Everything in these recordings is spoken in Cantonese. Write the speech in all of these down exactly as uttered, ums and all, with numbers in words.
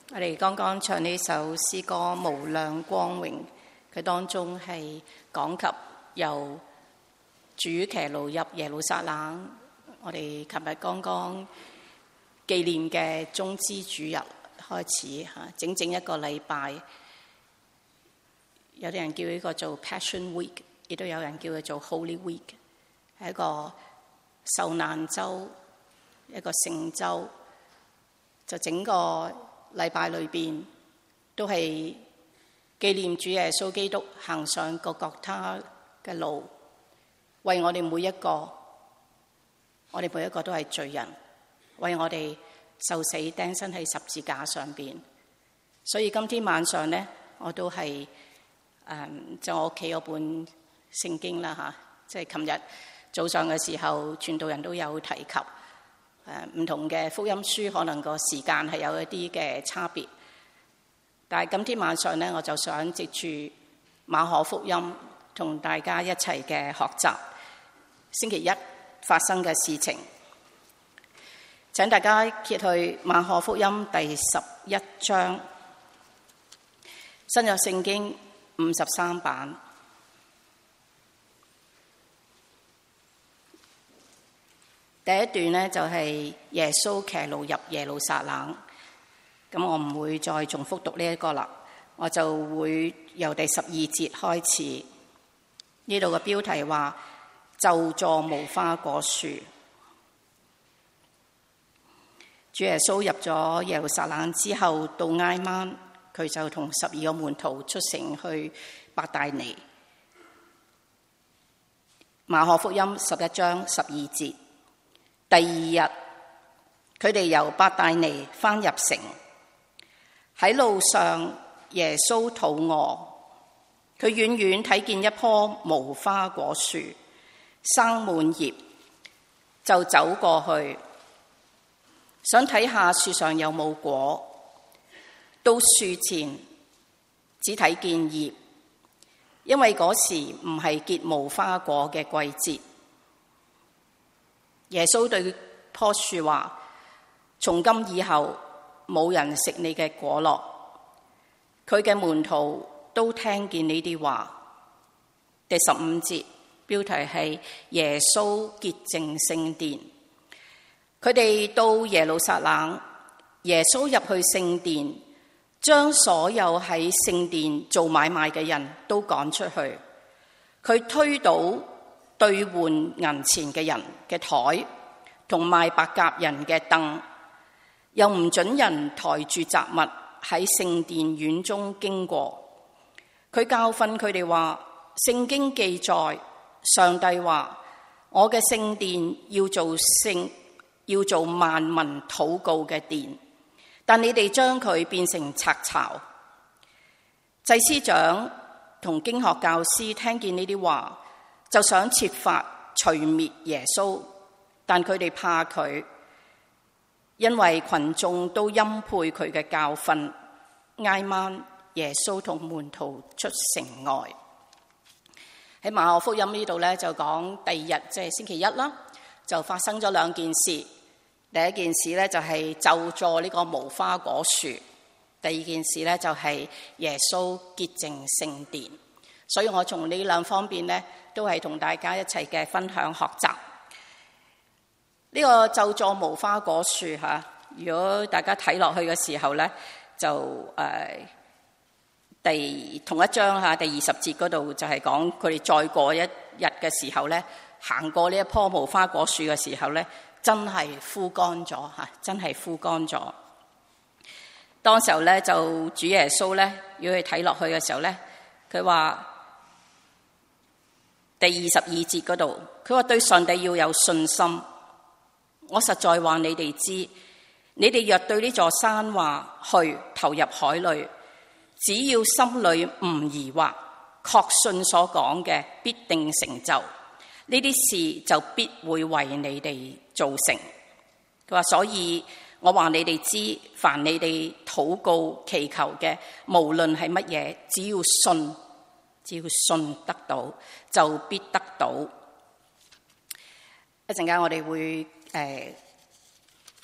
我哋剛剛唱呢首詩歌《無量光榮》，佢當中係講及由主騎驢入耶路撒冷。我哋琴日剛剛紀念嘅棕枝主日開始嚇，整整一個禮拜。有啲人叫呢個做 Passion Week， 亦都有人叫佢做 Holy Week， 係一個受難週，一個聖週。就整個禮拜裏邊都係紀念主耶穌基督行上各各他嘅路，為我哋每一個，我哋每一個都係罪人，為我哋受死釘身喺十字架上邊。所以今天晚上呢，我都係誒就我屋企嗰本聖經啦嚇，即係琴日早上嘅時候，傳道人都有提及。誒唔同嘅福音書可能個時間係有一啲嘅差別，但係今天晚上呢，我就想藉住馬可福音同大家一齊嘅學習星期一發生嘅事情。請大家揭去馬可福音第十一章，新約聖經五十三版。第一段呢，就係耶穌騎驢入耶路撒冷，咁我唔會再重複讀呢一個啦，我就會由第十二節開始。呢度嘅標題話就坐無花果樹。主耶穌入咗耶路撒冷之後，到挨晚，佢就同十二個門徒出城去伯大尼。馬可福音十一章十二節。第二日，佢哋由伯大尼返入城。喺路上，耶穌肚餓，佢遠遠睇見一棵無花果樹，生滿葉，就走過去，想睇下樹上有冇果。到樹前，只睇見葉，因為嗰時唔係結無花果嘅季節。耶穌對棵樹話：從今以後冇人食你嘅果樂。佢嘅門徒都聽見呢啲話。第十五節標題係耶穌潔淨聖殿。佢哋到耶路撒冷，耶穌入去聖殿，將所有喺聖殿做買賣嘅人都趕出去。佢推倒兌換銀錢嘅人嘅台，同賣白鴿人嘅凳，又唔准人抬住雜物喺聖殿院中經過。佢教訓佢哋話：聖經記載，上帝話我嘅聖殿要做聖，要做萬民禱告嘅殿，但你哋將佢變成賊巢。祭司長同經學教師聽見呢啲話，就想設法除滅耶穌，但佢哋怕佢，因為群眾都欽佩佢嘅教訓。挨晚，耶穌同門徒出城外。喺馬可福音呢度咧，就講第二日即係星期一啦，就發生咗兩件事。第一件事咧就係就坐呢個無花果樹，第二件事咧就係耶穌潔淨聖殿。所以我從呢兩方面咧，都係同大家一齊嘅分享學習。呢、這個就坐無花果樹嚇，如果大家睇落去嘅時候咧，就誒、呃、第同一章嚇第二十節嗰度就係講佢哋再過一日嘅時候咧，行過呢一棵無花果樹嘅時候咧，真係枯乾咗嚇，真係枯乾咗。當時候咧就主耶穌咧，如果佢睇落去嘅時候咧，佢話第二十二節嗰度，佢話對上帝要有信心。我實在話你哋知，你哋若對呢座山話去投入海裏，只要心裏唔疑惑，確信所講嘅必定成就，呢啲事就必會為你哋做成。佢話所以我話你哋知，凡你哋禱告祈求嘅，無論係乜嘢，只要信，只要信得到，就必得到。一陣間我哋會誒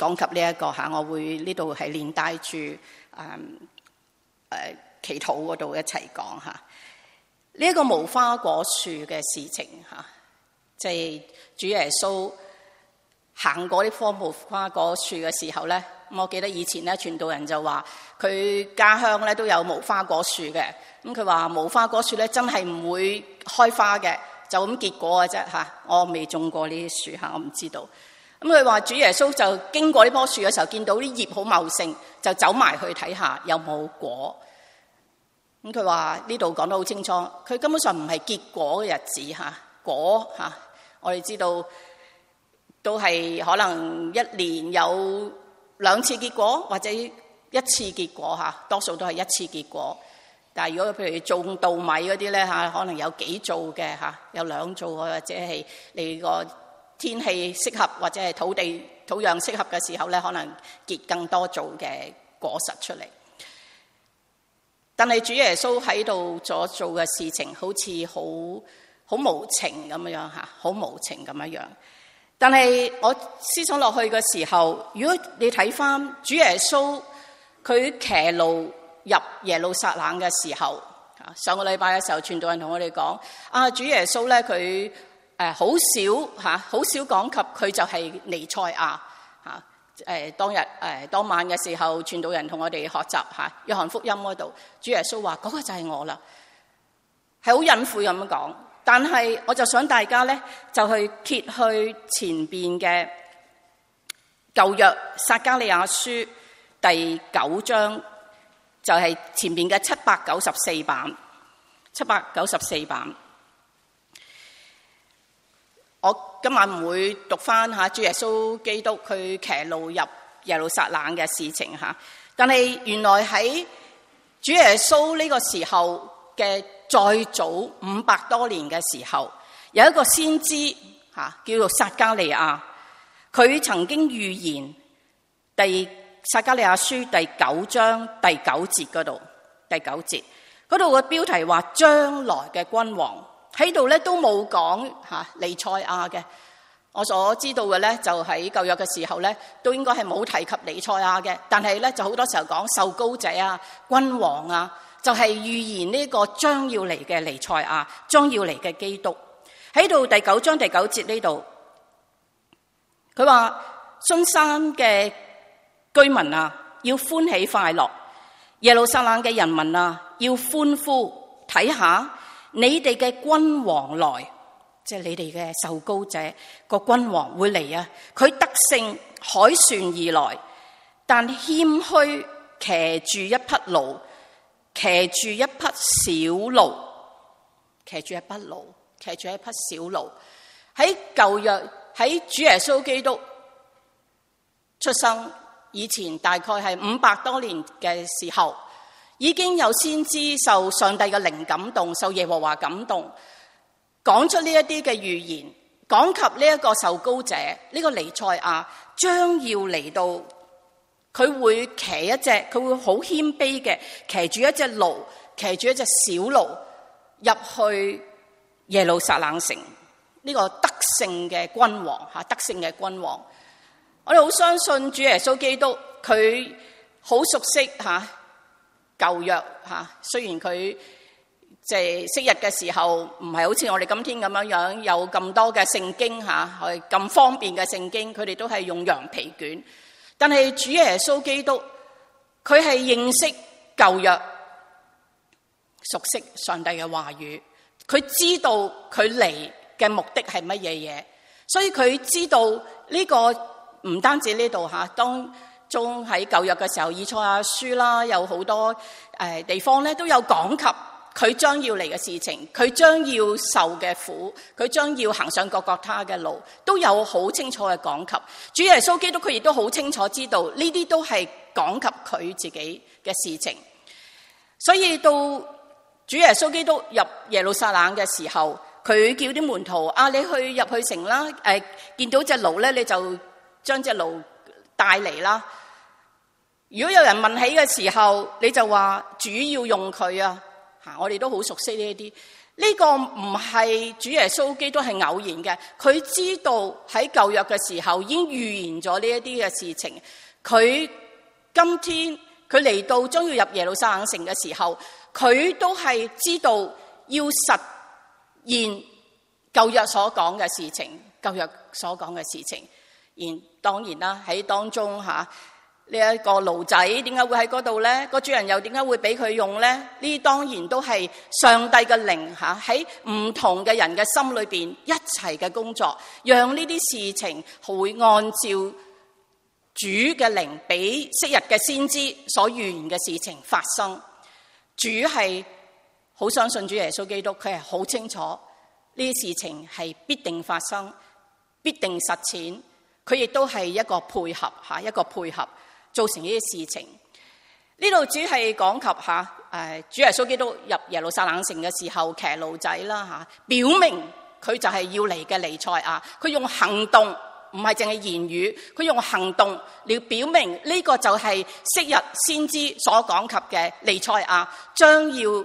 講及呢一個嚇，我會呢度係連帶住誒誒祈禱嗰度一齊講嚇。呢一個無花果樹嘅事情嚇，即係主耶穌行過呢棵無花果樹嘅時候咧，我記得以前咧傳道人就話佢家鄉咧都有無花果樹嘅，咁佢話無花果樹咧真係唔會開花嘅，就咁結果嘅啫嚇。我未種過呢啲樹嚇，我唔知道。咁佢話主耶穌就經過呢棵樹嘅時候，見到啲葉好茂盛，就走埋去睇下有冇果。咁佢話呢度講得好清楚，佢根本上唔係結果嘅日子嚇，果嚇我哋知道都係可能一年有兩次結果或者一次結果嚇，多數都係一次結果。但係如果譬如種稻米嗰啲咧嚇，可能有幾造嘅嚇，有兩造或者係你個天氣適合或者係土地土壤適合嘅時候咧，可能結更多造嘅果實出嚟。但係主耶穌喺度所做嘅事情，好似好好無情咁樣嚇，好無情咁樣。但係我思想落去嘅時候，如果你睇翻主耶穌佢騎驢入耶路撒冷嘅時候，上個禮拜嘅時候，傳道人同我哋講啊，主耶穌咧佢誒好少嚇，好少講及佢就係彌賽亞嚇。誒當日誒當晚嘅時候，傳道人同我哋學習嚇約翰福音嗰度，主耶穌話嗰個就係我啦，係好隱晦咁樣講。但係我就想大家咧就去揭去前邊嘅舊約撒迦利亞書第九章，就係前邊嘅七百九十四版，七百九十四版。我今晚唔會讀翻嚇主耶穌基督佢騎驢入耶路撒冷嘅事情嚇，但係原來喺主耶穌呢個時候嘅再早五百多年嘅時候，有一個先知嚇叫做撒迦利亞，佢曾經預言第撒迦利亞書第九章第九節嗰度，第九節嗰度嘅標題話將來嘅君王。喺度咧都冇講嚇彌賽亞嘅，我所知道嘅咧就喺舊約嘅時候咧都應該係冇提及彌賽亞嘅，但係咧就好多時候講受膏者啊、君王啊，就係、是、預言呢個將要嚟嘅彌賽亞、將要嚟嘅基督。喺度第九章第九節呢度，佢話信山嘅居民啊，要歡喜快樂；耶路撒冷嘅人民啊，要歡呼，睇下。你哋嘅君王來，即係你哋嘅受膏者個君王會嚟啊！佢得勝凱旋而來，但謙虛騎住一匹驢，騎住一匹小驢，騎住一匹驢，騎住一匹小驢。喺舊約，喺主耶穌基督出生以前，大概係五百多年嘅時候。已經有先知受上帝嘅靈感動，受耶和華感動，講出呢一啲嘅預言，講及呢一個受膏者，呢、這個彌賽亞將要嚟到，佢會騎一隻，佢會好謙卑嘅騎住一隻驢，騎住一隻小驢入去耶路撒冷城，呢、這個得勝嘅君王吓，得勝嘅君王。我哋好相信主耶穌基督，佢好熟悉吓。舊約嚇，雖然佢即係昔日嘅時候唔係好似我哋今天咁樣樣有咁多嘅聖經嚇，係咁方便嘅聖經，佢哋都係用羊皮卷。但係主耶穌基督，佢係認識舊約，熟悉上帝嘅話語，佢知道佢嚟嘅目的係乜嘢嘢，所以佢知道呢個唔單止呢度嚇，當中喺舊約嘅時候，以賽亞書啦，有好多誒地方咧都有講及佢將要嚟嘅事情，佢將要受嘅苦，佢將要行上各各他嘅路，都有好清楚嘅講及。主耶穌基督佢亦都好清楚知道呢啲都係講及佢自己嘅事情。所以到主耶穌基督入耶路撒冷嘅時候，佢叫啲門徒啊，你去入去城啦，誒、呃、見到隻驢咧，你就將隻驢帶嚟啦。如果有人問起嘅時候，你就話主要用佢啊，吓，我哋都好熟悉呢一啲。 呢個唔係主耶穌基督係偶然嘅，佢知道喺舊約嘅時候已經預言咗呢一啲嘅事情。佢今天佢嚟到將要入耶路撒冷城嘅時候，佢都係知道要實現舊約所講嘅事情，舊約所講嘅事情。然當然啦，喺當中吓。呢一個驢仔點解會喺嗰度咧？個主人又點解會俾佢用咧？呢當然都係上帝嘅靈吓喺唔同嘅人嘅心裏邊一齊嘅工作，讓呢啲事情會按照主嘅靈俾昔日嘅先知所預言嘅事情發生。主係好相信主耶穌基督，佢係好清楚呢啲事情係必定發生，必定實踐。佢亦都係一個配合吓，一個配合。造成呢啲事情，呢度只係講及吓誒，主耶穌基督入耶路撒冷城嘅時候騎驢仔啦吓，表明佢就係要嚟嘅彌賽亞。佢用行動，唔係淨係言語，佢用行動嚟表明呢個就係昔日先知所講及嘅彌賽亞，將要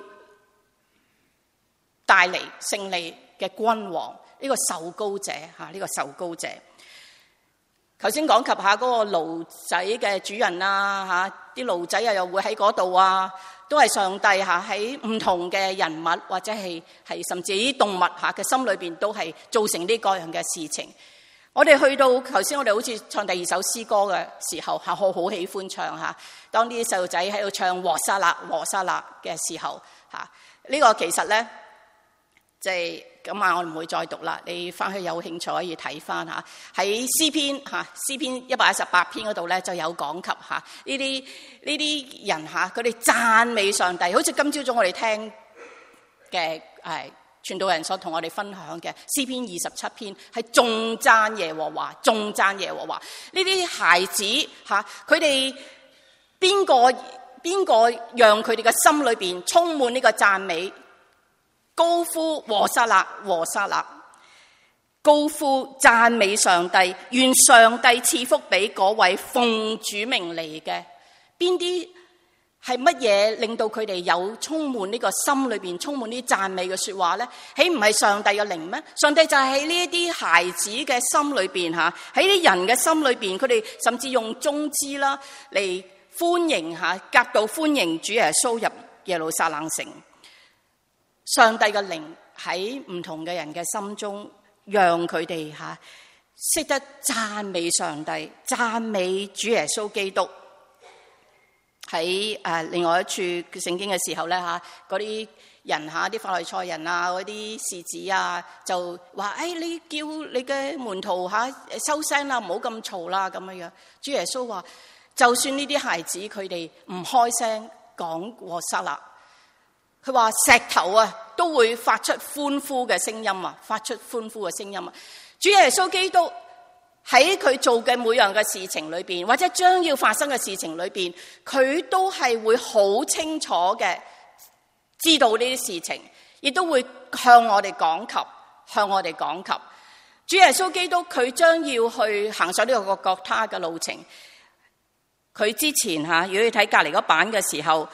帶嚟勝利嘅君王，呢個受膏者吓，呢個受膏者。頭先講及下嗰個驢仔嘅主人啊，吓啲驢仔又又會喺嗰度啊，都係上帝吓喺唔同嘅人物或者係係甚至啲動物吓嘅心裏邊都係造成呢各樣嘅事情。我哋去到頭先，我哋好似唱第二首詩歌嘅時候吓，我好喜歡唱吓。當啲細路仔喺度唱和散那和散那嘅時候吓，呢個其實咧即係。咁啊，我唔會再讀啦。你翻去有興趣可以睇翻嚇。喺詩篇嚇，詩篇一百一十八篇嗰度咧就有講及嚇呢啲呢啲人嚇，佢哋讚美上帝，好似今朝早我哋聽嘅誒傳道人所同我哋分享嘅詩篇二十七篇，係頌讚耶和華，頌讚耶和華。呢啲孩子嚇，佢哋邊個邊個讓佢哋嘅心裏邊充滿呢個讚美？高呼和散那和散那，高呼讚美上帝，願上帝賜福俾嗰位奉主名嚟嘅。邊啲係乜嘢令到佢哋有充滿呢個心裏邊充滿啲讚美嘅說話咧？豈唔係上帝嘅靈咩？上帝就係喺呢一啲孩子嘅心裏邊吓，喺啲人嘅心裏邊，佢哋甚至用棕枝啦嚟歡迎吓，夾道歡迎主耶穌入耶路撒冷城。上帝嘅靈喺唔同嘅人嘅心中，讓佢哋吓識得讚美上帝，讚美主耶穌基督。喺誒另外一處聖經嘅時候咧吓，嗰啲人吓，啲法利賽人啊，嗰啲士子啊，就話：誒，你叫你嘅門徒吓收聲啦，唔好咁嘈啦，咁樣樣。主耶穌話：就算呢啲孩子佢哋唔開聲講和散那。佢話石頭啊都會發出歡呼嘅聲音啊，發出歡呼嘅聲音啊！主耶穌基督喺佢做嘅每樣嘅事情裏邊，或者將要發生嘅事情裏邊，佢都係會好清楚嘅知道呢啲事情，亦都會向我哋講及，向我哋講及。主耶穌基督佢將要去行上呢個各各他嘅路程，佢之前吓，如果你睇隔籬嗰版嘅時候。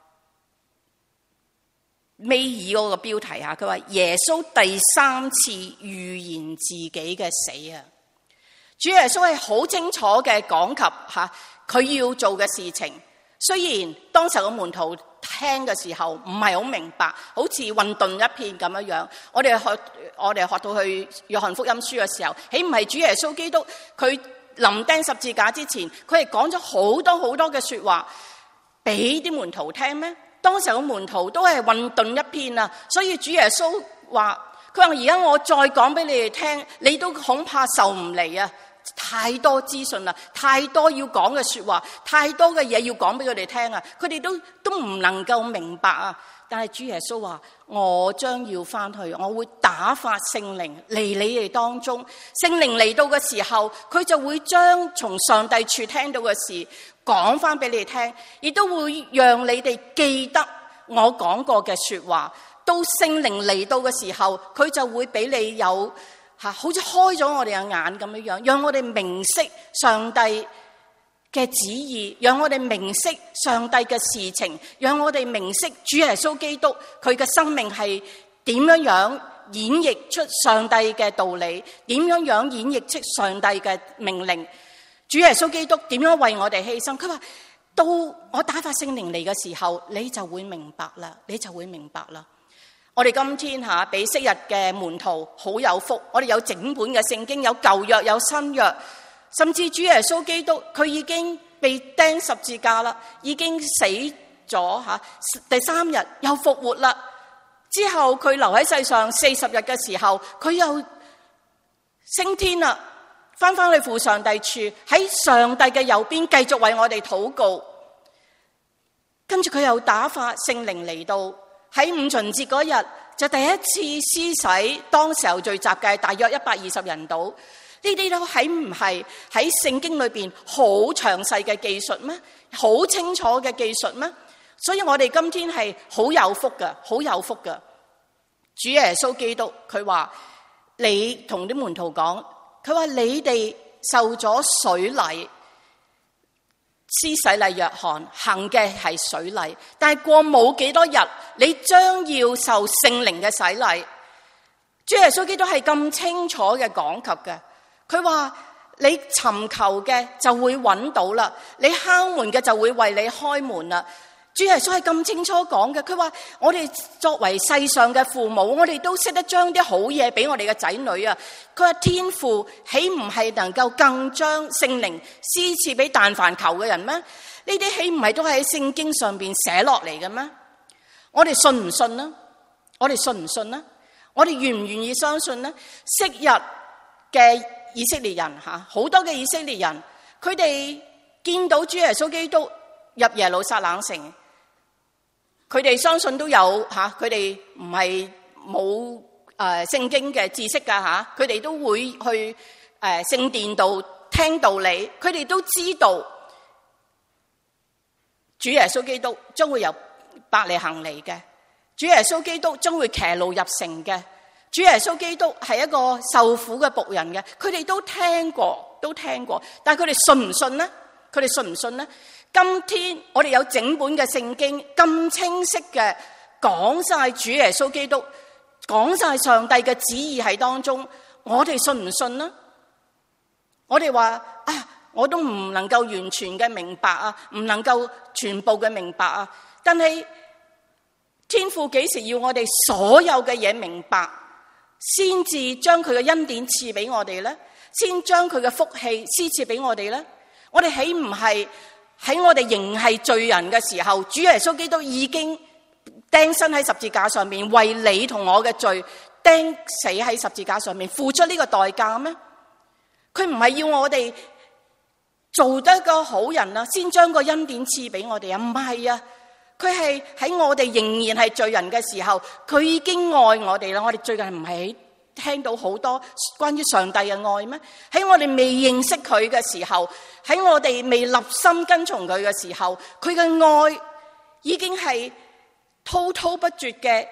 尾二嗰個標題啊，佢話耶穌第三次預言自己嘅死啊！主耶穌係好清楚嘅講及吓佢要做嘅事情。雖然當時個門徒聽嘅時候唔係好明白，好似混沌一片咁樣樣。我哋學我哋學到去約翰福音書嘅時候，豈唔係主耶穌基督佢臨釘十字架之前，佢係講咗好多好多嘅說話俾啲門徒聽咩？當時嘅門徒都係混沌一片啊，所以主耶穌話：佢話而家我再講俾你哋聽，你都恐怕受唔嚟啊！太多資訊啦，太多要講嘅說話，太多嘅嘢要講俾佢哋聽啊！佢哋都都唔能夠明白啊！但係主耶穌話：我將要翻去，我會打發聖靈嚟你哋當中。聖靈嚟到嘅時候，佢就會將從上帝處聽到嘅事講翻俾你哋聽，亦都會讓你哋記得我講過嘅說話。到聖靈嚟到嘅時候，佢就會俾你有吓，好似開咗我哋嘅眼咁樣樣，讓我哋明晰上帝嘅旨意，讓我哋明晰上帝嘅事情，讓我哋明晰主耶穌基督佢嘅生命係點樣樣演繹出上帝嘅道理，點樣樣演繹出上帝嘅命令。主耶穌基督點樣為我哋犧牲？佢話到我打發聖靈嚟嘅時候，你就會明白啦，你就會明白啦。我哋今天吓比昔日嘅門徒好有福，我哋有整本嘅聖經，有舊約有新約，甚至主耶穌基督佢已經被釘十字架啦，已經死咗吓，第三日又復活啦。之後佢留喺世上四十日嘅時候，佢又升天啦，翻返去父上帝處，喺上帝嘅右邊繼續為我哋禱告。跟住佢又打發聖靈嚟到，喺五旬節嗰日就第一次施洗，當時候聚集嘅大約一百二十人度。呢啲都係唔係喺聖經裏邊好詳細嘅記述咩？好清楚嘅記述咩？所以我哋今天係好有福嘅，好有福嘅。主耶穌基督佢話：你同啲門徒講，佢話你哋受咗水禮，施洗禮約翰行嘅係水禮，但係過冇幾多日，你將要受聖靈嘅洗禮。主耶穌基督係咁清楚嘅講及嘅。佢話你尋求嘅就會揾到啦，你敲門嘅就會為你開門啦。主耶穌係咁清楚講嘅。佢話我哋作為世上嘅父母，我哋都識得將啲好嘢俾我哋嘅仔女啊。佢話天父豈唔係能夠更將聖靈施賜俾但凡求嘅人咩？呢啲豈唔係都係喺聖經上邊寫落嚟嘅咩？我哋信唔信呢？我哋信唔信呢？我哋願唔願意相信呢？昔日嘅以色列人吓，好多嘅以色列人，佢哋見到主耶穌基督入耶路撒冷城，佢哋相信都有吓，佢哋唔係冇誒聖經嘅知識噶吓，佢哋都會去誒聖殿度聽道理，佢哋都知道主耶穌基督將會由伯利恆嚟嘅，主耶穌基督將會騎驢入城嘅。主耶穌基督係一個受苦嘅僕人嘅，佢哋都聽過，都聽過，但係佢哋信唔信呢？佢哋信唔信呢？今天我哋有整本嘅聖經咁清晰嘅講晒主耶穌基督，講晒上帝嘅旨意喺當中，我哋信唔信呢？我哋話啊，我都唔能夠完全嘅明白啊，唔能夠全部嘅明白啊，但係天父幾時要我哋所有嘅嘢明白？先至將佢嘅恩典賜俾我哋咧，先將佢嘅福氣施賜俾我哋咧。我哋豈唔係喺我哋仍係罪人嘅時候，主耶穌基督已經釘身喺十字架上面，為你同我嘅罪釘死喺十字架上面，付出呢個代價咩？佢唔係要我哋做得一個好人啊，先將個恩典賜俾我哋啊？唔係啊！佢係喺我哋仍然係罪人嘅時候，佢已經愛我哋啦。我哋最近唔係聽到好多關於上帝嘅愛咩？喺我哋未認識佢嘅時候，喺我哋未立心跟從佢嘅時候，佢嘅愛已經係滔滔不絕嘅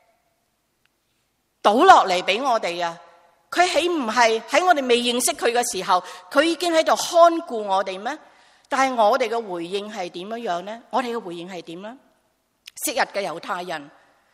倒落嚟俾我哋啊！佢豈唔係喺我哋未認識佢嘅時候，佢已經喺度看顧我哋咩？但係我哋嘅回應係點樣樣呢？我哋嘅回應係點呢？昔日嘅猶太人，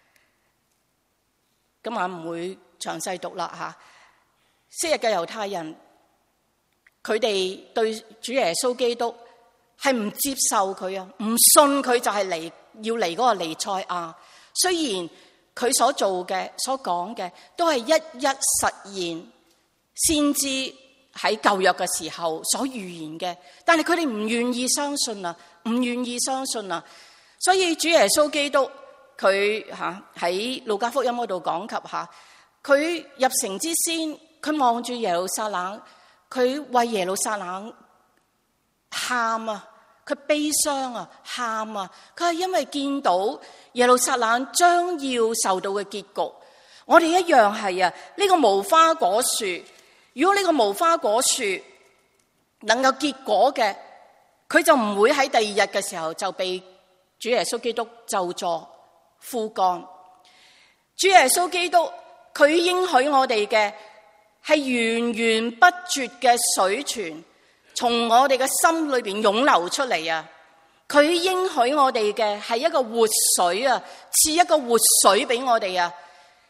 今晚唔會詳細讀啦吓。昔日嘅猶太人，佢哋對主耶穌基督係唔接受佢啊，唔信佢就係嚟要嚟嗰個彌賽亞。雖然佢所做嘅、所講嘅都係一一實現，先知喺舊約嘅時候所預言嘅，但係佢哋唔願意相信啊，唔願意相信啊，所以主耶穌基督佢吓喺路加福音嗰度講及下，佢入城之先，佢望住耶路撒冷，佢為耶路撒冷喊啊，佢悲傷啊，喊啊，佢係因為見到耶路撒冷將要受到嘅結局，我哋一樣係啊，呢個無花果樹。如果呢個無花果樹能夠結果嘅，佢就唔會喺第二日嘅時候就被主耶穌基督咒詛枯乾。主耶穌基督佢應許我哋嘅係源源不絕嘅水泉，從我哋嘅心裏邊湧流出嚟啊！佢應許我哋嘅係一個活水啊，賜一個活水俾我哋啊！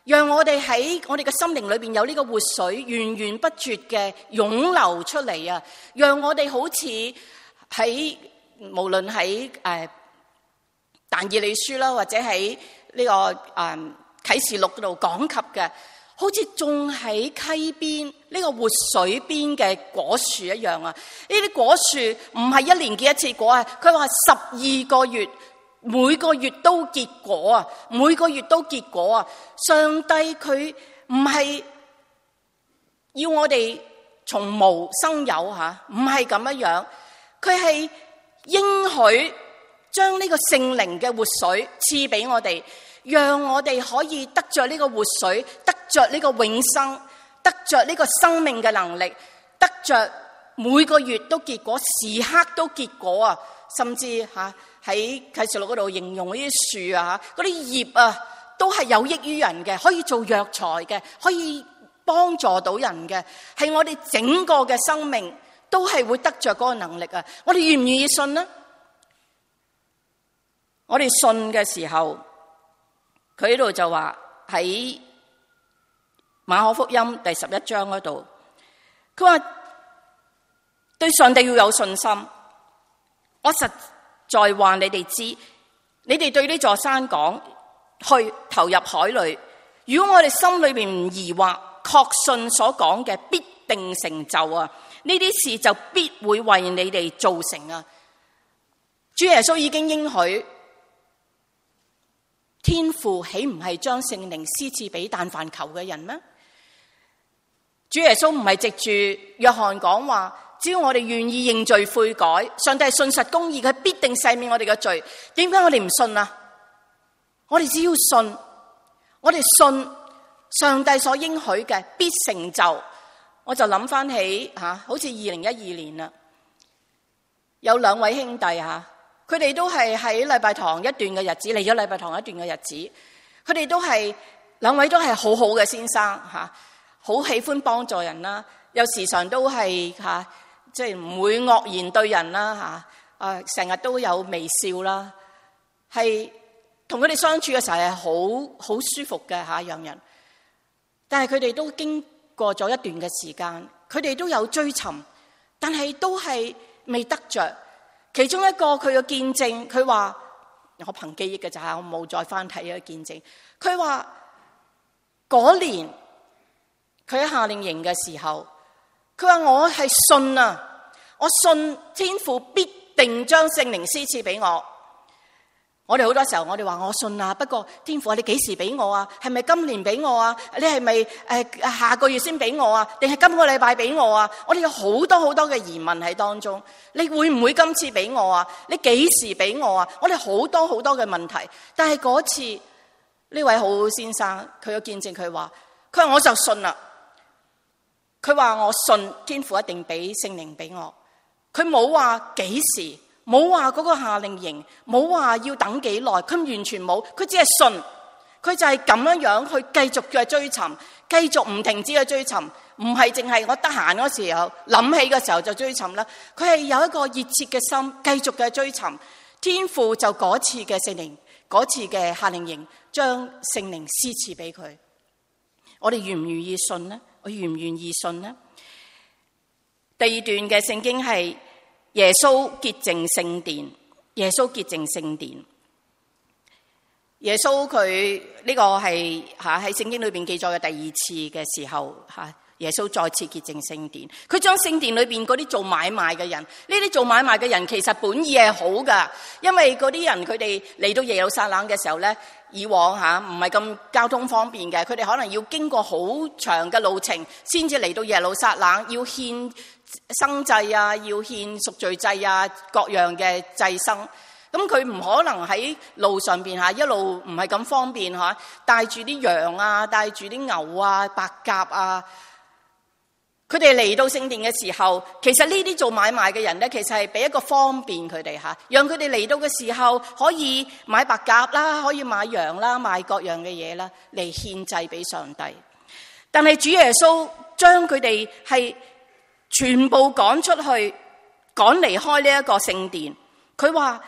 讓我哋喺我哋嘅心靈裏邊有呢個活水源源不絕嘅湧流出嚟啊！讓我哋好似喺無論喺誒但以理書啦，或者喺呢、這個誒、呃、啟示錄嗰度講及嘅，好似種喺溪邊呢、這個活水邊嘅果樹一樣啊！呢啲果樹唔係一年結一次果啊，佢話十二個月。每個月都結果啊！每個月都結果啊！上帝佢唔係要我哋從無生有吓，唔係咁樣樣，佢係應許將呢個聖靈嘅活水賜俾我哋，讓我哋可以得着呢個活水，得着呢個永生，得着呢個生命嘅能力，得着每個月都結果，時刻都結果啊！甚至吓。喺啟示錄嗰度形容呢啲樹啊，嗰啲葉啊，都係有益於人嘅，可以做藥材嘅，可以幫助到人嘅，係我哋整個嘅生命都係會得着嗰個能力啊！我哋願唔願意信呢？我哋信嘅時候，佢呢度就話喺馬可福音第十一章嗰度，佢話對上帝要有信心。我實再話你哋知，你哋對呢座山講，去投入海裏。如果我哋心裏邊唔疑惑，確信所講嘅必定成就啊！呢啲事就必會為你哋做成啊！主耶穌已經應許，天父豈唔係將聖靈施賜俾但凡求嘅人咩？主耶穌唔係藉住約翰講話，只要我哋願意認罪悔改，上帝係信實公義，佢必定赦免我哋嘅罪。點解我哋唔信啊？我哋只要信，我哋信上帝所應許嘅必成就。我就諗翻起吓，好似二零一二年啦，有兩位兄弟吓，佢哋都係喺禮拜堂一段嘅日子，嚟咗禮拜堂一段嘅日子，佢哋都係兩位都係好好嘅先生吓，好喜歡幫助人啦，有時常都係吓。即係唔會惡言對人啦吓，啊成日都有微笑啦，係同佢哋相處嘅時候係好好舒服嘅吓，讓人。但係佢哋都經過咗一段嘅時間，佢哋都有追尋，但係都係未得着。其中一個佢嘅見證，佢話我憑記憶嘅咋，我冇再翻睇呢個見證。佢話嗰年佢喺夏令營嘅時候。佢話我係信啊，我信天父必定將聖靈施賜俾我。我哋好多時候我哋話我信啊，不過天父你幾時俾我啊？係咪今年俾我啊？你係咪誒下個月先俾我啊？定係今個禮拜俾我啊？我哋有好多好多嘅疑問喺當中。你會唔會今次俾我啊？你幾時俾我啊？我哋好多好多嘅問題。但係嗰次呢位好好先生，佢嘅見證佢話，佢話我就信啦。佢話我信天父一定俾聖靈俾我，佢冇話幾時，冇話嗰個夏令營，冇話要等幾耐，佢完全冇，佢只係信，佢就係咁樣樣去繼續嘅追尋，繼續唔停止嘅追尋，唔係淨係我得閒嗰時候諗起嘅時候就追尋啦，佢係有一個熱切嘅心，繼續嘅追尋，天父就嗰次嘅聖靈，嗰次嘅夏令營，將聖靈施賜俾佢。我哋願唔願意信呢？我願唔願意信呢？第二段嘅聖經係耶穌潔淨聖殿，耶穌潔淨聖殿。耶穌佢呢個係吓喺聖經裏邊記載嘅第二次嘅時候吓，耶穌再次潔淨聖殿。佢將聖殿裏邊嗰啲做買賣嘅人，呢啲做買賣嘅人其實本意係好噶，因為嗰啲人佢哋嚟到耶路撒冷嘅時候咧。以往吓唔係咁交通方便嘅，佢哋可能要經過好長嘅路程，先至嚟到耶路撒冷，要獻生祭啊，要獻贖罪祭啊，各樣嘅祭牲。咁佢唔可能喺路上邊吓一路唔係咁方便吓，帶住啲羊啊，帶住啲牛啊，白鴿啊。佢哋嚟到聖殿嘅時候，其實呢啲做買賣嘅人咧，其實係俾一個方便佢哋吓，讓佢哋嚟到嘅時候可以買白鴿啦，可以買羊啦，買各樣嘅嘢啦，嚟獻祭俾上帝。但係主耶穌將佢哋係全部趕出去，趕離開呢一個聖殿。佢話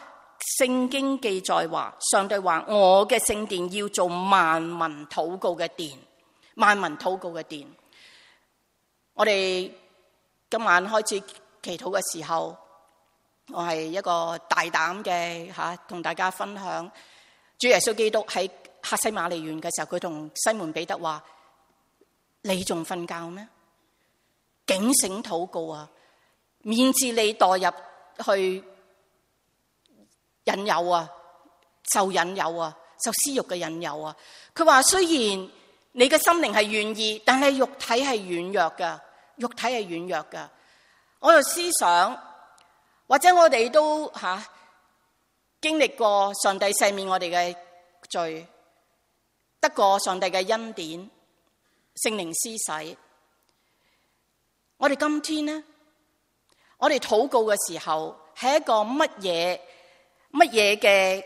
聖經記載話，上帝話我嘅聖殿要做萬民禱告嘅殿，萬民禱告嘅殿。我哋今晚開始祈禱嘅時候，我係一個大膽嘅吓，同大家分享主耶穌基督喺客西馬尼園嘅時候，佢同西門彼得話：你仲瞓覺咩？警醒禱告啊，免致你墮入去引誘啊，受引誘啊，受私欲嘅引誘啊。佢話雖然你嘅心靈係願意，但係肉體係軟弱噶，肉體係軟弱噶。我又思想，或者我哋都吓、啊、經歷過上帝赦免我哋嘅罪，得過上帝嘅恩典，聖靈施洗。我哋今天呢，我哋禱告嘅時候係一個乜嘢乜嘢嘅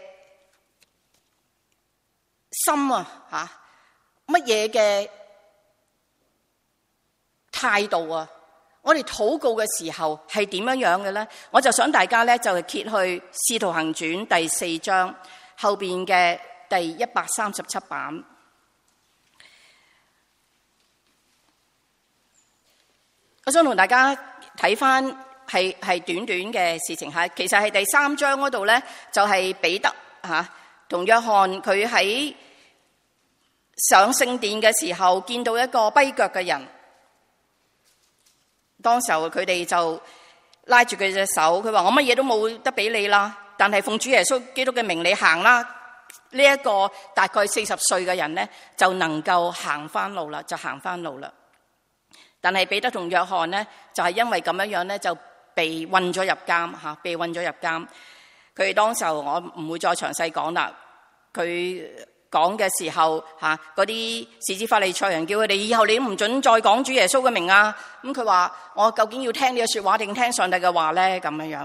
心啊吓，乜嘢嘅態度啊？我哋禱告嘅時候係點樣樣嘅咧？我就想大家咧就係揭去《使徒行傳》第四章後邊嘅第一百三十七版。我想同大家睇翻係係短短嘅事情吓，其實係第三章嗰度咧就係彼得吓同約翰佢喺上聖殿嘅時候見到一個跛腳嘅人。當時候佢哋就拉住佢隻手，佢話我乜嘢都冇得俾你啦，但係奉主耶穌基督嘅名你行啦。呢一個大概四十歲嘅人咧就能夠行翻路啦，就行翻路啦。但係彼得同約翰咧就係因為咁樣樣咧就被困咗入監吓，被困咗入監。佢哋當時候我唔會再詳細講啦。佢講嘅時候吓，嗰啲士師法利賽人叫佢哋以後你都唔准再講主耶穌嘅名啊。咁佢話我究竟要聽呢個說話定聽上帝嘅話咧？咁樣樣。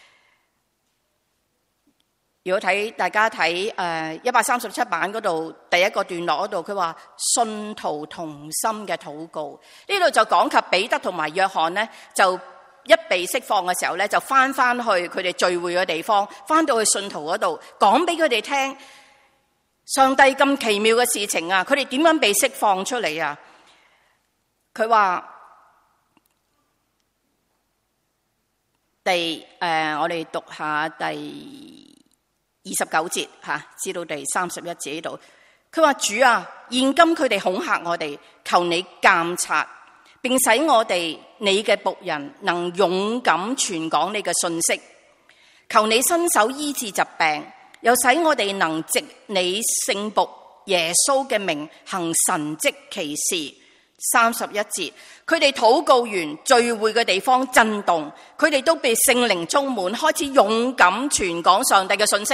如果睇大家睇誒一百三十七版嗰度第一個段落嗰度，佢話信徒同心嘅禱告，呢度就講及彼得同埋約翰咧，就一被釋放嘅時候咧，就翻翻去佢哋聚會嘅地方，翻到去信徒嗰度講俾佢哋聽。上帝咁奇妙嘅事情啊，佢哋點樣被釋放出嚟啊？佢話第誒、呃，我哋讀下第二十九節吓，至到第三十一節呢度。佢話主啊，現今佢哋恐嚇我哋，求你監察，並使我哋你嘅僕人能勇敢傳講你嘅信息。求你伸手醫治疾病。又使我哋能藉你聖僕耶穌嘅名行神蹟奇事。三十一節，佢哋禱告完，聚會嘅地方震動，佢哋都被聖靈充滿，開始勇敢傳講上帝嘅信息。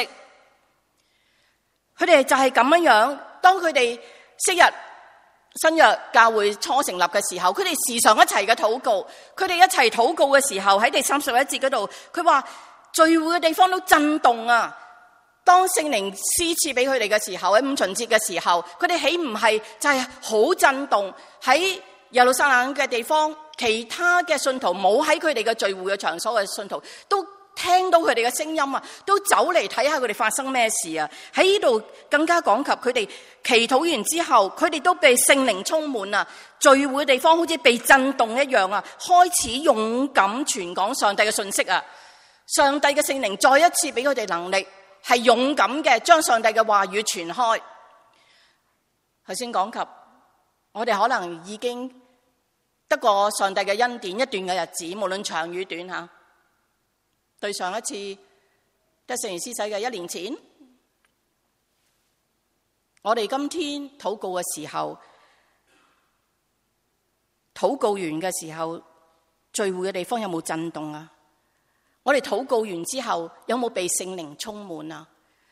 佢哋就係咁樣樣。當佢哋昔日新約教會初成立嘅時候，佢哋時常一齊嘅禱告。佢哋一齊禱告嘅時候，喺第三十一節嗰度，佢話聚會嘅地方都震動啊！當聖靈施賜俾佢哋嘅時候，喺五旬節嘅時候，佢哋豈唔係就係好震動？喺耶路撒冷嘅地方，其他嘅信徒冇喺佢哋嘅聚會嘅場所嘅信徒，都聽到佢哋嘅聲音啊，都走嚟睇下佢哋發生咩事啊！喺呢度更加講及佢哋祈禱完之後，佢哋都被聖靈充滿啊！聚會嘅地方好似被震動一樣啊，開始勇敢傳講上帝嘅信息啊！上帝嘅聖靈再一次俾佢哋能力。係勇敢嘅，將上帝嘅話語傳開。頭先講及，我哋可能已經得過上帝嘅恩典一段嘅日子，無論長與短吓。對上一次得聖靈施洗嘅一年前，我哋今天禱告嘅時候，禱告完嘅時候，聚會嘅地方有冇震動啊？我哋禱告完之後，有冇被聖靈充滿啊？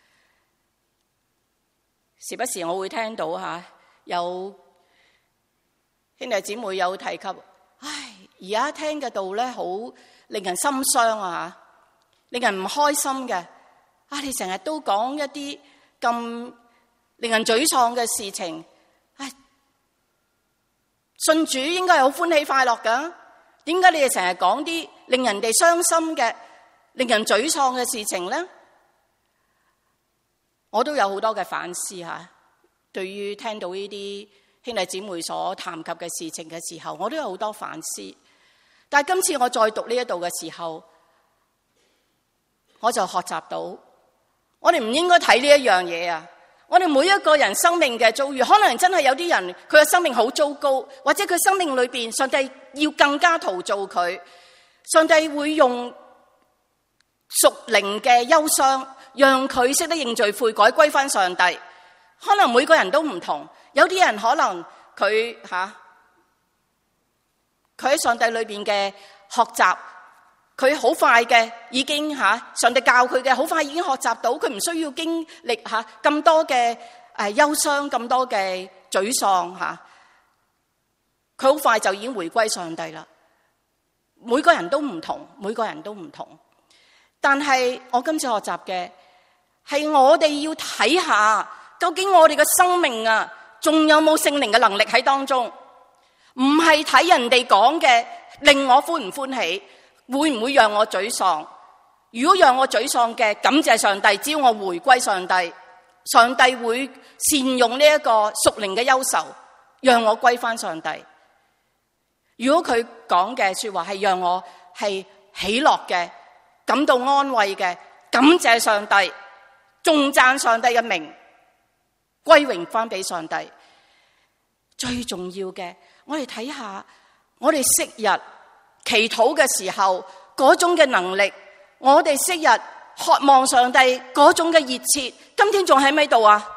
時不時我會聽到吓，有兄弟姊妹有提及，唉，而家聽嘅道咧，好令人心傷啊，令人唔開心嘅。啊，你成日都講一啲咁令人沮喪嘅事情，唉，信主應該係好歡喜快樂噶。點解你哋成日講啲令人哋傷心嘅、令人沮喪嘅事情咧？ 我都有好多嘅反思吓，對於聽到呢啲兄弟姊妹所談及嘅事情嘅時候，我都有好多反思。但係今次我再讀呢一度嘅時候，我就學習到，我哋唔應該睇呢一樣嘢啊！我哋每一個人生命嘅遭遇，可能真係有啲人佢嘅生命好糟糕，或者佢生命裏邊上帝要更加陶造佢，上帝會用屬靈嘅憂傷，讓佢識得認罪悔改，歸翻上帝。可能每個人都唔同，有啲人可能佢吓，佢喺上帝裏邊嘅學習，佢好快嘅已經吓，上帝教佢嘅好快已經學習到，佢唔需要經歷吓咁多嘅誒憂傷，咁多嘅沮喪吓，佢好快就已經回歸上帝啦。每個人都唔同，每個人都唔同。但係我今次學習嘅係我哋要睇下，究竟我哋嘅生命啊，仲有冇聖靈嘅能力喺當中？唔係睇人哋講嘅令我歡唔歡喜，會唔會讓我沮喪？如果讓我沮喪嘅，感謝上帝，只要我回歸上帝，上帝會善用呢一個屬靈嘅憂愁，讓我歸翻上帝。如果佢講嘅說話係讓我係喜樂嘅，感到安慰嘅，感謝上帝，頌讚上帝嘅名，歸榮翻俾上帝。最重要嘅，我哋睇下我哋昔日祈禱嘅時候嗰種嘅能力，我哋昔日渴望上帝嗰種嘅熱切，今天仲喺咪度啊？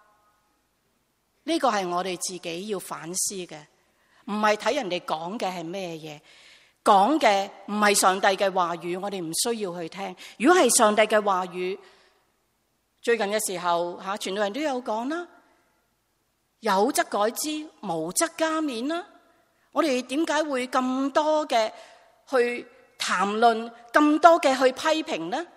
呢個係我哋自己要反思嘅，唔係睇人哋講嘅係咩嘢，講嘅唔係上帝嘅話語，我哋唔需要去聽。如果係上帝嘅話語，最近嘅時候吓，傳道人都有講啦，有則改之，無則加勉啦。我哋點解會咁多嘅去談論，咁多嘅去批評呢？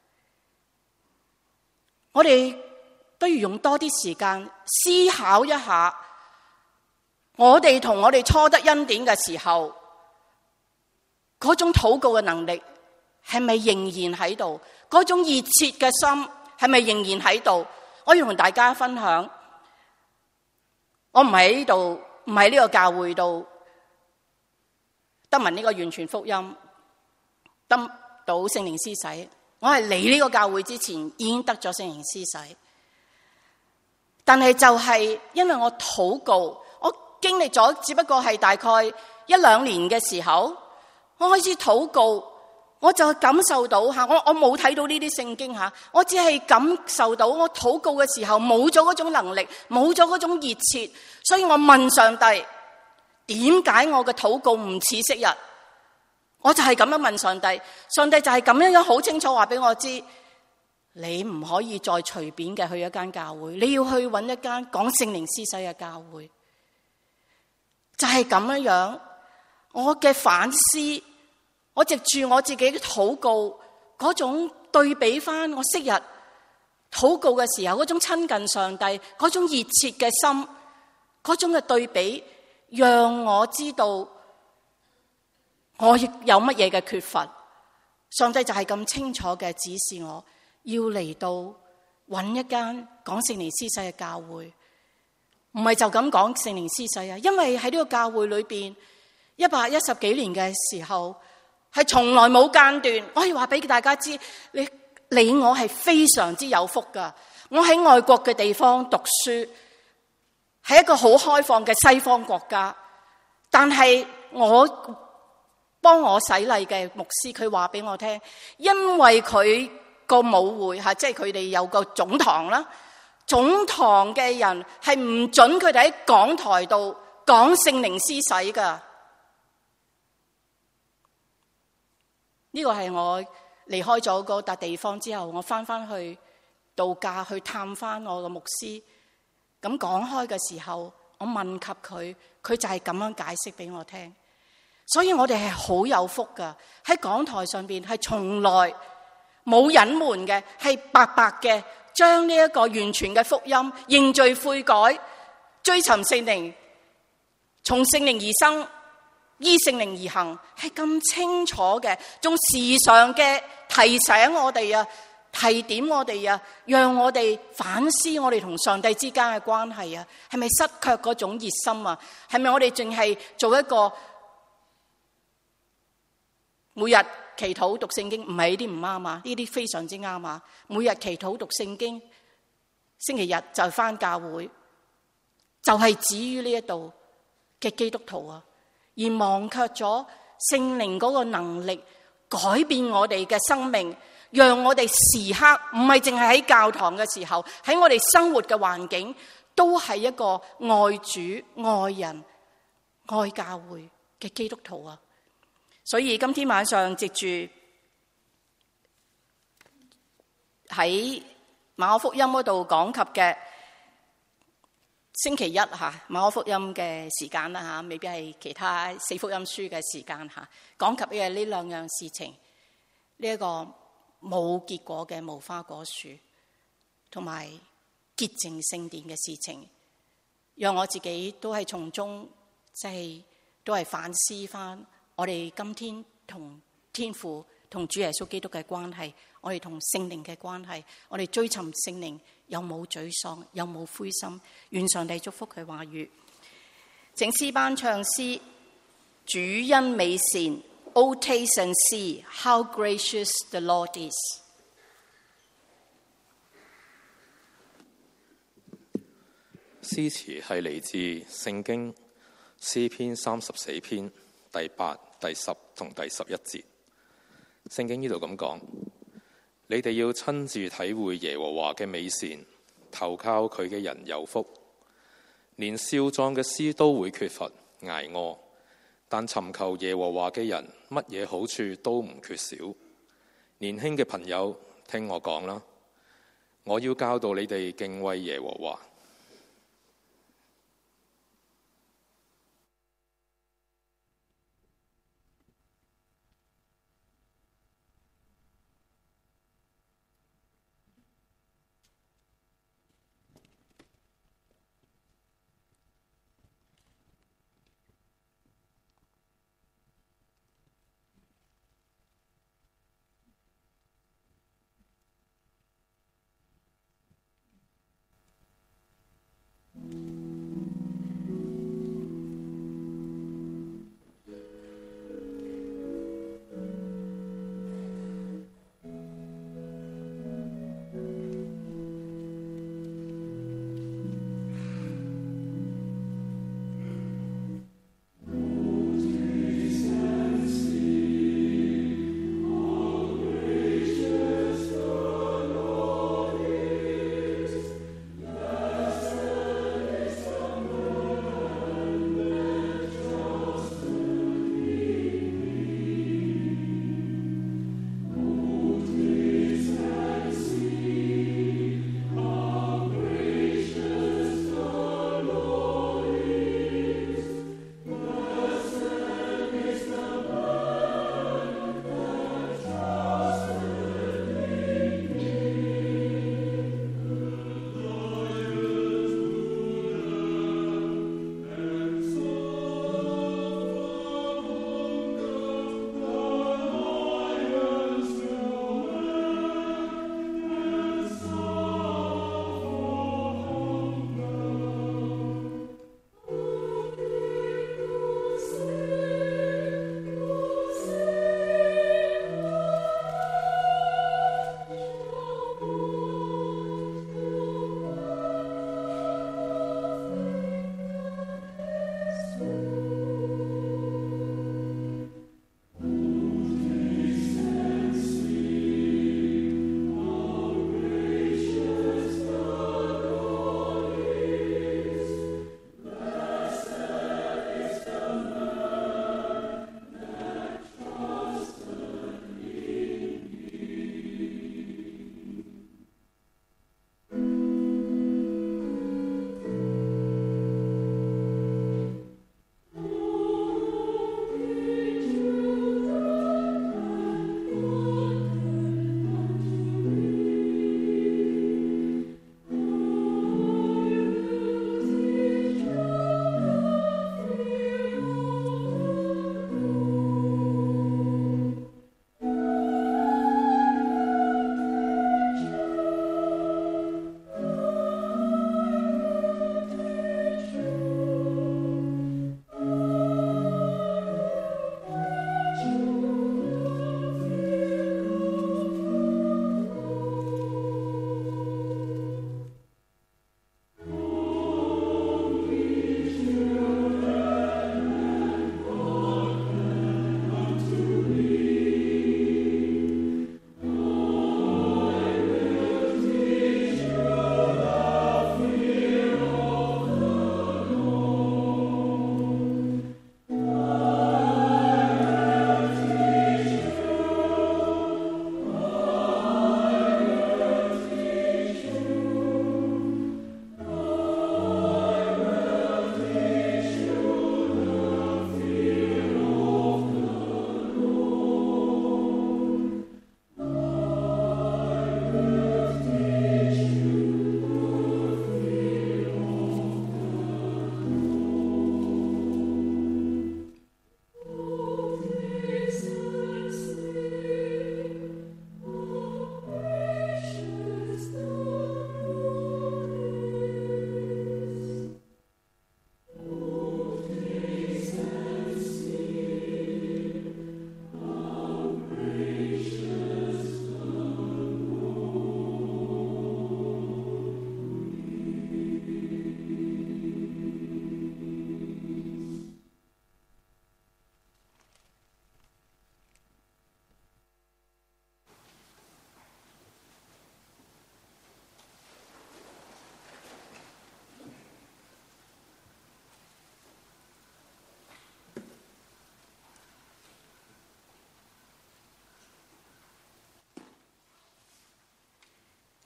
我哋不如用多啲時間思考一下，我哋同我哋初得恩典嘅時候，嗰種禱告嘅能力係咪仍然喺度？嗰種熱切嘅心係咪仍然喺度？我要同大家分享，我唔喺呢度，唔喺呢個教會度得聞呢個完全福音，得到聖靈施洗。我係嚟呢個教會之前已經得咗聖靈施洗，但係就係因為我禱告，我經歷咗只不過係大概一兩年嘅時候，我開始禱告，我就感受到吓，我我冇睇到呢啲聖經吓，我只係感受到我禱告嘅時候冇咗嗰種能力，冇咗嗰種熱切，所以我問上帝，點解我嘅禱告唔似昔日？我就係咁樣問上帝，上帝就係咁樣樣好清楚話俾我知，你唔可以再隨便嘅去一間教會，你要去揾一間講聖靈施洗嘅教會。就係咁樣樣，我嘅反思，我藉住我自己嘅禱告，嗰種對比翻我昔日禱告嘅時候嗰種親近上帝，嗰種熱切嘅心，嗰種嘅對比，讓我知道我有乜嘢嘅缺乏，上帝就係咁清楚嘅指示我，要嚟到揾一間講聖靈施洗嘅教會，唔係就咁講聖靈施洗啊！因為喺呢個教會裏邊一百一十幾年嘅時候，係從來冇間斷。我可以話俾大家知，你你我係非常之有福噶。我喺外國嘅地方讀書，係一個好開放嘅西方國家，但係我。幫我洗禮嘅牧師，佢話俾我聽，因為佢個母會吓，即係佢哋有個總堂啦，總堂嘅人係唔准佢哋喺講台度講聖靈施洗噶。呢個係我離開咗嗰笪地方之後，我翻翻去度假去探翻我個牧師。咁講開嘅時候，我問及佢，佢就係咁樣解釋俾我聽。所以我哋係好有福噶，喺講台上邊係從來冇隱瞞嘅，係白白嘅將呢一個完全嘅福音認罪悔改，追尋聖靈，從聖靈而生，依聖靈而行，係咁清楚嘅，仲時常嘅提醒我哋啊， 提點我哋啊，讓我哋反思我哋同上帝之間嘅關係啊，係咪失卻嗰種熱心啊？係咪我哋淨係做一個每日祈禱讀聖經？唔係，呢啲唔啱啊，呢啲非常之啱啊！每日祈禱讀聖經，星期日就返教會，就係止於呢一度嘅基督徒啊，而忘卻咗聖靈嗰個能力改變我哋嘅生命，讓我哋時刻唔係淨係喺教堂嘅時候，喺我哋生活嘅環境都係一個愛主、愛人、愛教會嘅基督徒啊！所以今天晚上藉住喺馬可福音嗰度講及嘅星期一吓，馬可福音嘅時間啦吓，未必係其他四福音書嘅時間吓，講及嘅呢兩樣事情，呢一個冇結果嘅無花果樹，同埋潔淨聖殿嘅事情，讓我自己都係從中即係都係反思翻我哋今天同天父同主耶穌基督嘅關係，我哋同聖靈嘅關係，我哋追尋聖靈有冇沮喪，有冇灰心？願上帝祝福佢話語。請詩班唱詩，主恩美善 ，O taste and see how gracious the Lord is。 詩詞係嚟自聖經詩篇三十四篇第八、第十同第十一節。聖經呢度咁講：你哋要親自體會耶和華嘅美善，投靠佢嘅人有福。連少壯嘅獅都會缺乏挨餓，但尋求耶和華嘅人乜嘢好處都唔缺少。年輕嘅朋友，聽我講啦，我要教導你哋敬畏耶和華。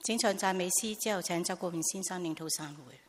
請唱讚美詩之後，請周國榮先生領導散會。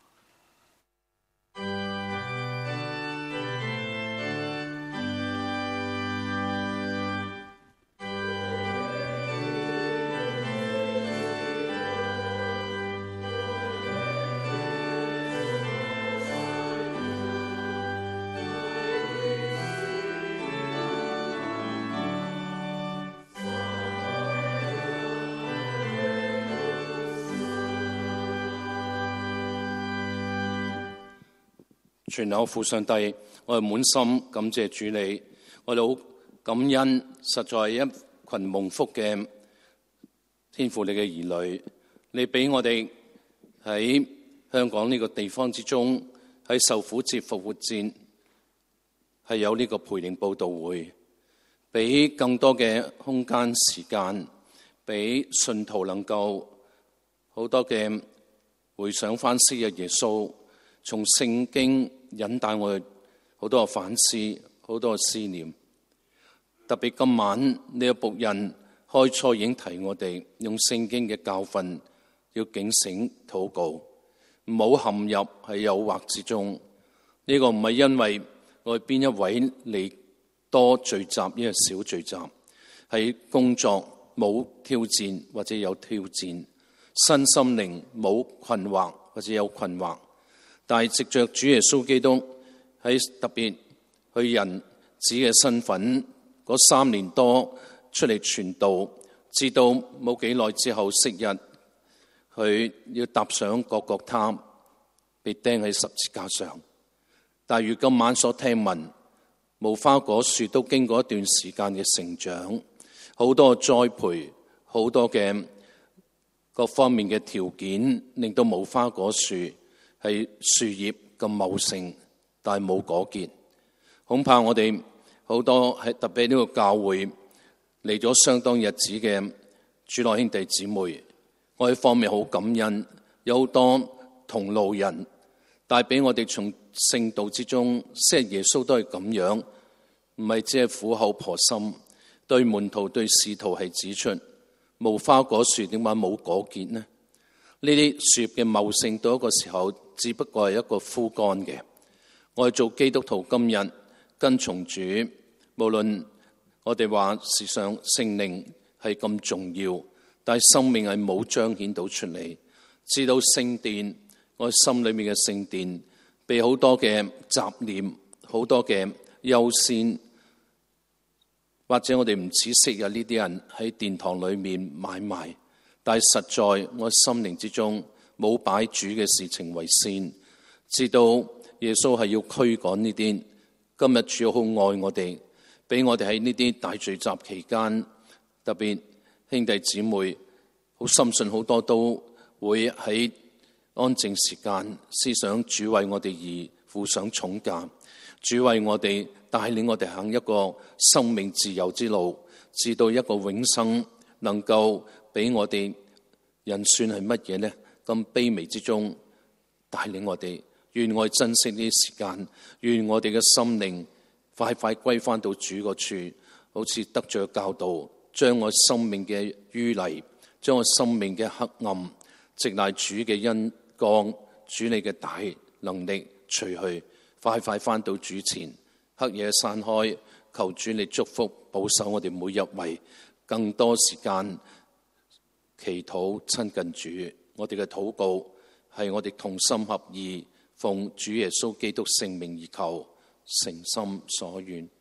全能父上帝，我哋滿心感謝主你，我哋好感恩，實在係一群蒙福嘅天父你嘅兒女，你俾我哋喺香港呢個地方之中，喺受苦節復活節係有呢個培靈佈道會，俾更多嘅空間時間，俾信徒能夠好多嘅回想翻昔日耶穌，從聖經引帶我哋好多嘅反思，好多嘅思念。特別今晚呢個僕人開初已經提我哋用聖經嘅教訓，要警醒禱告，唔好陷入喺誘惑之中。呢、這個唔係因為我哋邊一位嚟多聚集，呢個少聚集，係工作冇挑戰或者有挑戰，身心靈冇困惑或者有困惑。但係藉着主耶穌基督喺特別去人子嘅身份嗰三年多出嚟傳道，至到冇幾耐之後昔日佢要踏上各各他，被釘喺十字架上。但係如今晚所聽聞，無花果樹都經過一段時間嘅成長，好多栽培，好多嘅各方面嘅條件，令到無花果樹係樹葉咁茂盛，但係冇果結。恐怕我哋好多喺特別呢個教會嚟咗相當日子嘅主內兄弟姊妹，我喺方面好感恩，有好多同路人帶俾我哋從聖道之中，昔日耶穌都係咁樣，唔係只係苦口婆心對門徒對使徒係指出無花果樹點解冇果結呢？呢啲樹葉嘅茂盛到一個時候，只不過係一個枯乾嘅。我哋做基督徒今日跟從主，無論我哋話時常聖靈係咁重要，但係生命係冇彰顯到出嚟。至到聖殿，我心裏面嘅聖殿被好多嘅雜念，好多嘅優先，或者我哋唔似昔日呢啲人喺殿堂裏面買賣。但係實在我心靈之中冇擺主嘅事情為先，直到耶穌係要驅趕呢啲。今日主好愛我哋，俾我哋喺呢啲大聚集期間，特別兄弟姊妹好深信好多都會喺安靜時間思想主為我哋而付上重價，主為我哋帶領我哋行一個生命自由之路，至到一個永生能夠俾我哋人算係乜嘢呢？咁卑微之中帶領我哋，願我珍惜呢啲時間，願我哋嘅心靈快快歸翻到主個處，好似得着教導，將我生命嘅淤泥，將我生命嘅黑暗，直賴主嘅恩光，主你嘅大能力除去，快快翻到主前，黑夜散開，求主你祝福保守我哋每一位，更多時間祈禱親近主。我哋嘅禱告係我哋同心合意，奉主耶穌基督聖名而求，誠心所願。